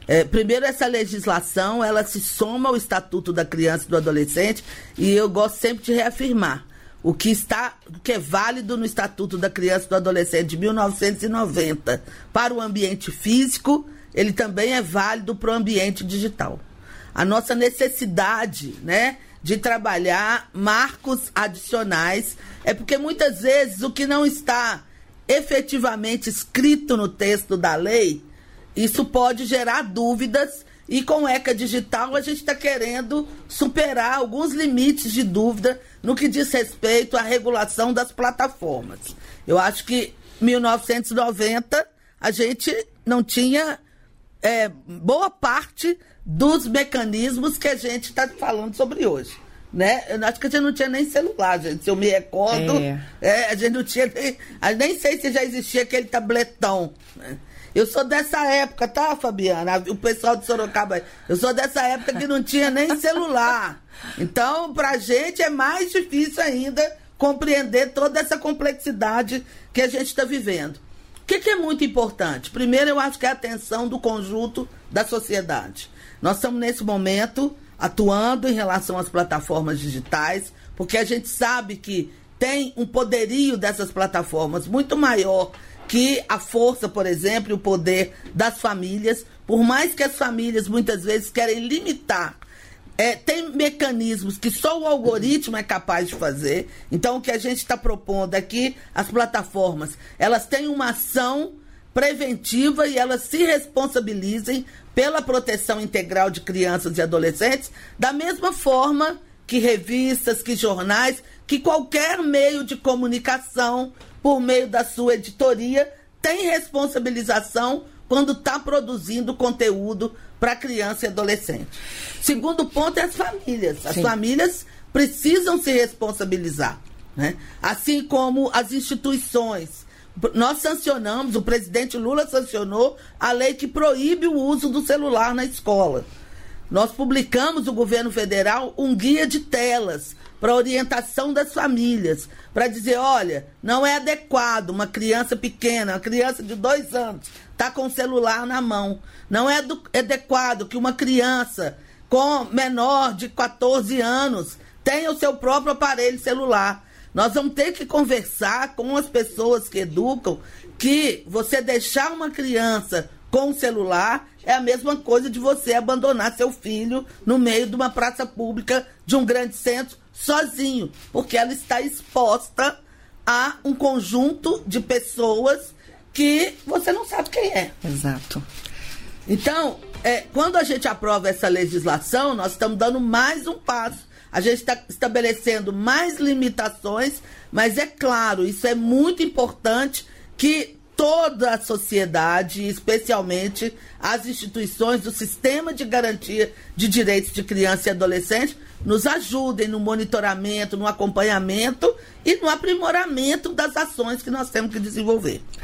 Primeiro, essa legislação, ela se soma ao Estatuto da Criança e do Adolescente, e eu gosto sempre de reafirmar o que é válido no Estatuto da Criança e do Adolescente de 1990 para o ambiente físico, ele também é válido para o ambiente digital. A nossa necessidade, né, de trabalhar marcos adicionais é porque muitas vezes o que não está efetivamente escrito no texto da lei, isso pode gerar dúvidas, e com o ECA Digital a gente está querendo superar alguns limites de dúvida no que diz respeito à regulação das plataformas. Eu acho que em 1990 a gente não tinha boa parte dos mecanismos que a gente está falando sobre hoje. Né? Eu acho que a gente não tinha nem celular, gente. Se eu me recordo, a gente não tinha nem sei se já existia aquele tabletão, né? Eu sou dessa época, tá, Fabiana? O pessoal de Sorocaba, eu sou dessa época que não tinha nem celular. Então, pra gente é mais difícil ainda compreender toda essa complexidade que a gente está vivendo. O que é muito importante? Primeiro, eu acho que é a atenção do conjunto da sociedade. Nós estamos, nesse momento, atuando em relação às plataformas digitais, porque a gente sabe que tem um poderio dessas plataformas muito maior que a força, por exemplo, e o poder das famílias, por mais que as famílias muitas vezes querem limitar. Tem mecanismos que só o algoritmo é capaz de fazer. Então, o que a gente está propondo aqui, as plataformas, elas têm uma ação preventiva e elas se responsabilizem pela proteção integral de crianças e adolescentes, da mesma forma que revistas, que jornais, que qualquer meio de comunicação, por meio da sua editoria, tem responsabilização quando está produzindo conteúdo para criança e adolescente. Segundo ponto é as famílias. As famílias precisam se responsabilizar, né? Assim como as instituições. Nós sancionamos, o presidente Lula sancionou a lei que proíbe o uso do celular na escola. Nós publicamos, o governo federal, um guia de telas para orientação das famílias, para dizer, olha, não é adequado uma criança pequena, uma criança de 2 anos, está com o celular na mão. Não é adequado que uma criança com menor de 14 anos tenha o seu próprio aparelho celular. Nós vamos ter que conversar com as pessoas que educam que você deixar uma criança com o celular é a mesma coisa de você abandonar seu filho no meio de uma praça pública de um grande centro sozinho, porque ela está exposta a um conjunto de pessoas que você não sabe quem é. Exato. Então, quando a gente aprova essa legislação, nós estamos dando mais um passo. A gente está estabelecendo mais limitações, mas é claro, isso é muito importante que toda a sociedade, especialmente as instituições do Sistema de Garantia de Direitos de Criança e Adolescente, nos ajudem no monitoramento, no acompanhamento e no aprimoramento das ações que nós temos que desenvolver.